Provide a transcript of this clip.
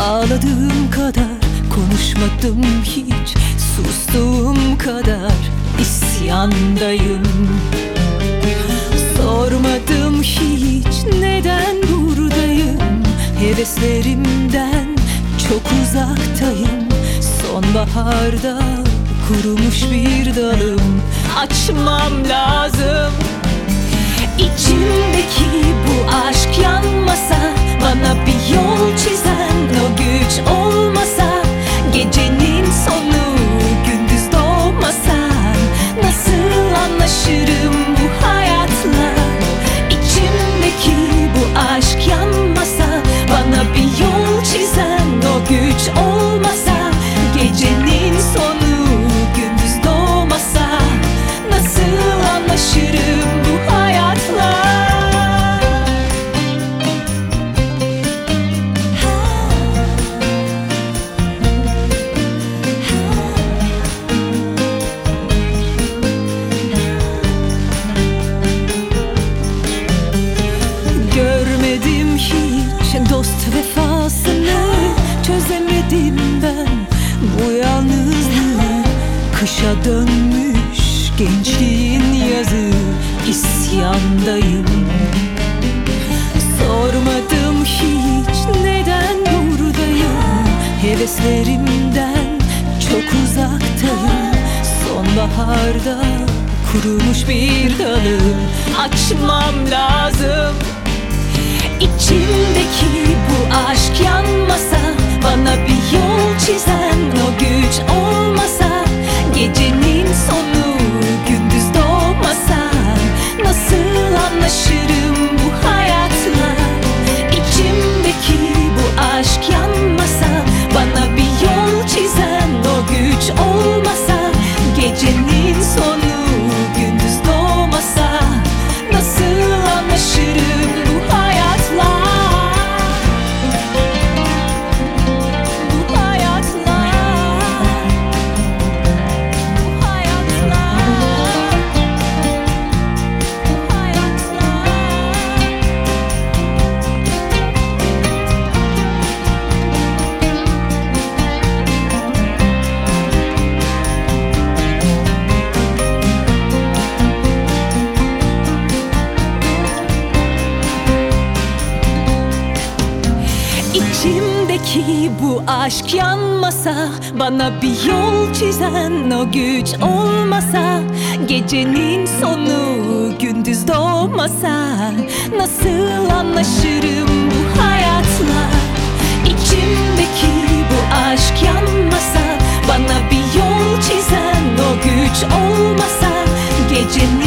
Ağladığım kadar konuşmadım hiç, sustuğum kadar isyandayım. Sormadım hiç neden buradayım, heveslerimden çok uzaktayım. Sonbaharda kurumuş bir dalım, açmam lazım. İçimdeki bu aşk yanmasa, bana bir yol çizen o güç olmasa, gecenin sonu gündüz doğmasa, nasıl anlaşırım bu hayatla? İçimdeki bu aşk yanmasa, bana bir yol çizen o güç olmasa, gecenin sonu gündüz doğmasa, nasıl anlaşırım bu hayatla? Görmedim hiç dost vefasını, çözemedim ben bu yalnızlığı. Kışa dönmüş gençliğin yazı, isyandayım. Sormadım hiç neden buradayım, heveslerimden çok uzaktayım. Sonbaharda kurumuş bir dalım, açmam lazım. İçimdeki bu aşk yanmasa, bana bir yol çizen o güç olmasa, gecenin sonu gündüz doğmasa, nasıl anlaşırım bu hayatla? İçimdeki bu aşk yanmasa, bana bir yol çizen o güç olmasa, gecenin sonu gündüz doğmasa, nasıl anlaşırım bu hayatla? Bu hayatla, bu hayatla, bu hayatla. İçimdeki bu aşk yanmasa, bana bir yol çizen o güç olmasa, gecenin sonu gündüz doğmasa, nasıl anlaşırım bu hayatla? İçimdeki bu aşk yanmasa, bana bir yol çizen o güç olmasa, gecenin